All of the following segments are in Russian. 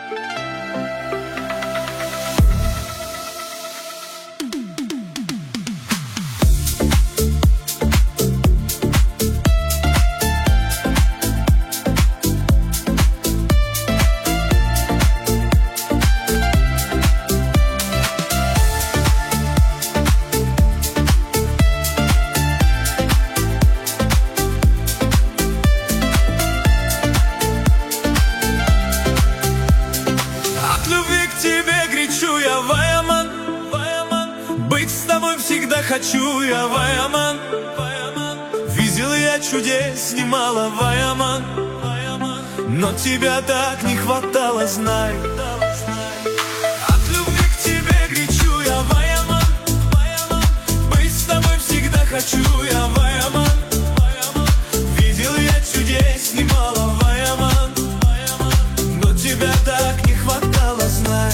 Хочу я, Ваяман. Видел я чудес немало, Ваяман, но тебя так не хватало, знай. От любви к тебе кричу я, Ваяман. Быть с тобой всегда хочу я, Ваяман. Видел я чудес немало, Ваяман, но тебя так не хватало, знай.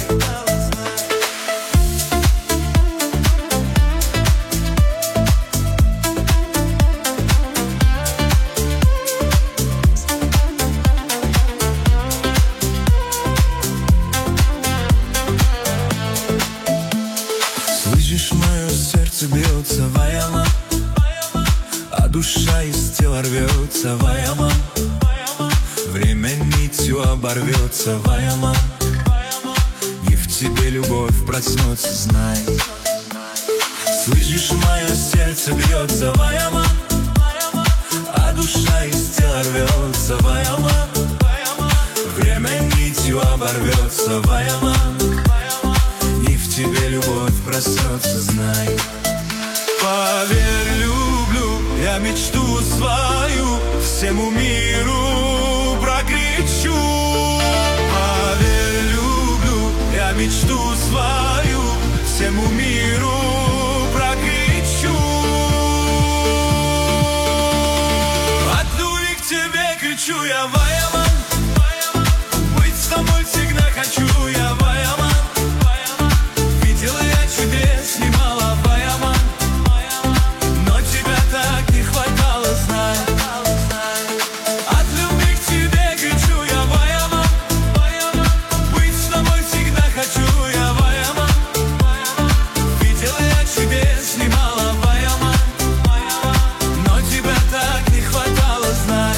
Бьется, Ваяман, а душа из тела рвется, Ваяман. Время нитью оборвется, Ваяман, и в тебе любовь проснется, знай. Слышишь, мое сердце бьется, Ваяман, а душа из тела рвется, Ваяман. Время нитью оборвется, Ваяман, и в тебе любовь проснется, знай. Поверь, люблю я мечту свою, всему миру прокричу. Поверь, люблю я мечту свою, всему миру прокричу. От любви к тебе кричу я, Ваяман. Быть с тобой всегда хочу я, Ваяман. Видел я чудес немало, Ваяман, но тебя так не хватало, знай. От любви к тебе кричу я, Ваяман. Быть с тобой всегда хочу я, Ваяман. Видел я чудес немало, Ваяман, но тебя так не хватало, знай.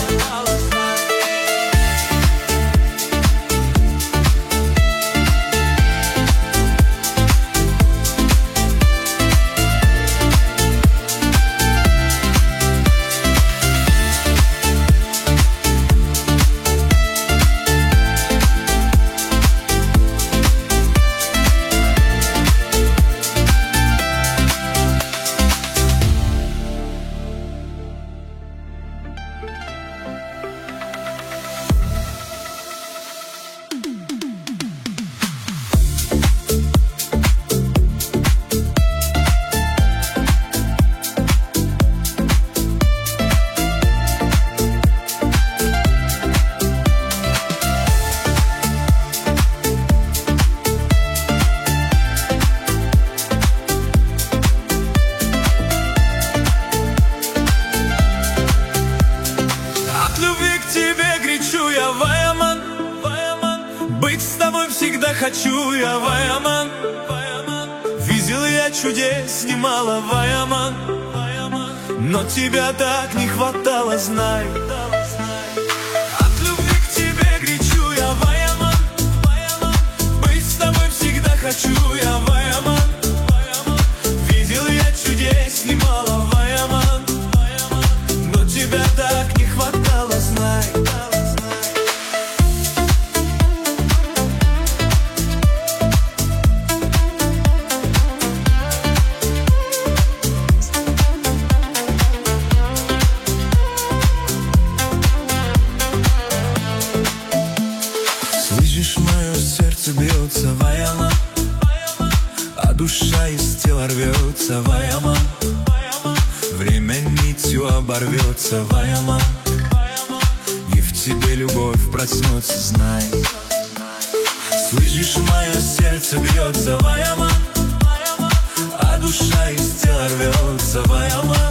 Быть с тобой всегда хочу я, Ваяман. Видел я чудес немало, Ваяман, но тебя так не хватало, знай. От любви к тебе кричу я, Ваяман. Быть с тобой всегда хочу я, Ваяман. Видел я чудес немало, Ваяман, но тебя так не хватало, знай. Бьется, Ваяман, а душа из тела рвется, Ваяман. Время нитью оборвется, Ваяман, и в тебе любовь проснется, знай. Слышишь, мое сердце бьется, Ваяман, а душа из тела рвется, Ваяман.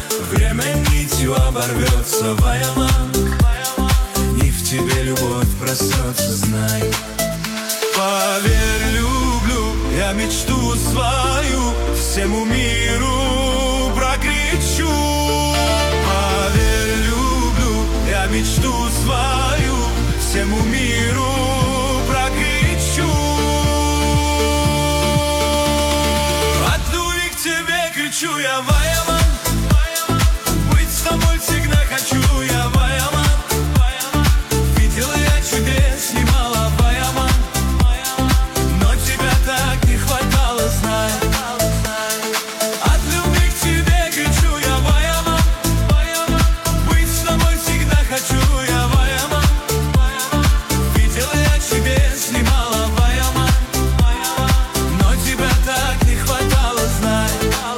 Время нитью оборвется, Ваяман, и в тебе любовь проснется. проснется, знай. Поверь, люблю, я мечту свою всему миру прокричу. Поверь, люблю, я мечту свою всему миру прокричу. От любви к тебе кричу я, Ваяман. Быть с тобой всегда хочу я, Ваяман. Видел я чудес немало, Ваяман, но тебя так не хватало, знай. От любви к тебе кричу я, Ваяман. Быть с тобой всегда хочу я, Ваяман. Видел я чудес немало, Ваяман, но тебя так не хватало, знай.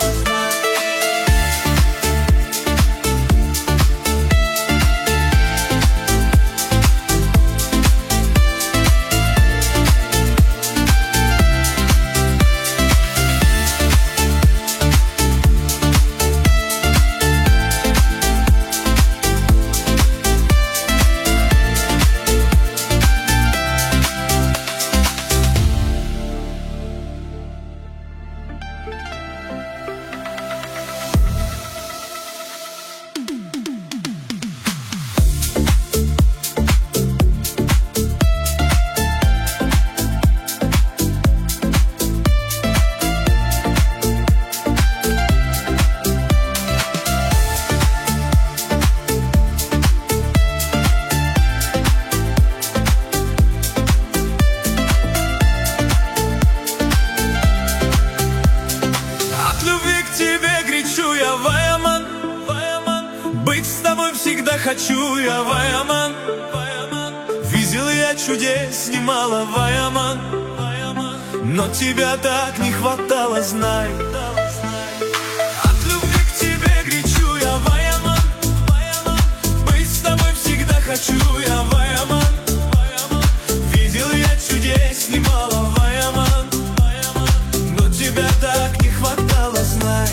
Быть с тобой всегда хочу я, Ваяман. Видел я чудес немало, Ваяман, но тебя так не хватало, знай. От любви к тебе кричу я, Ваяман. Быть с тобой всегда хочу я, Ваяман. Видел я чудес немало, Ваяман, но тебя так не хватало, знай.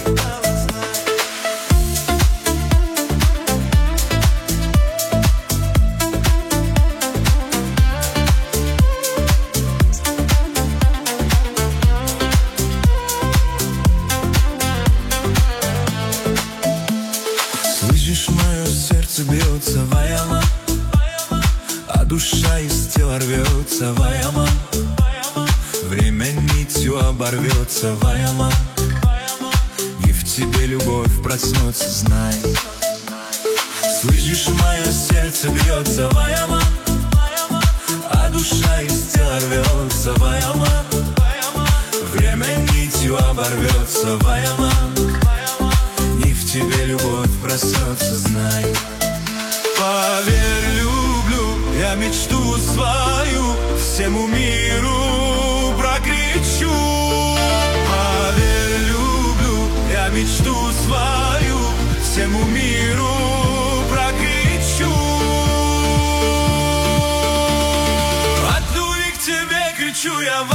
Слышишь, мое сердце бьется, Ваяман, а душа из тела рвется, Ваяман. Время нитью оборвется, Ваяман, и в тебе любовь проснется, знай. Слышишь, мое сердце бьется, Ваяман, а душа из тела рвется, Ваяман. Время нитью оборвется, Ваяман, и в тебе любовь проснется, знай. Поверь, люблю, я мечту свою всему миру прокричу. Поверь, люблю, я мечту свою всему миру прокричу. От любви к тебе кричу я,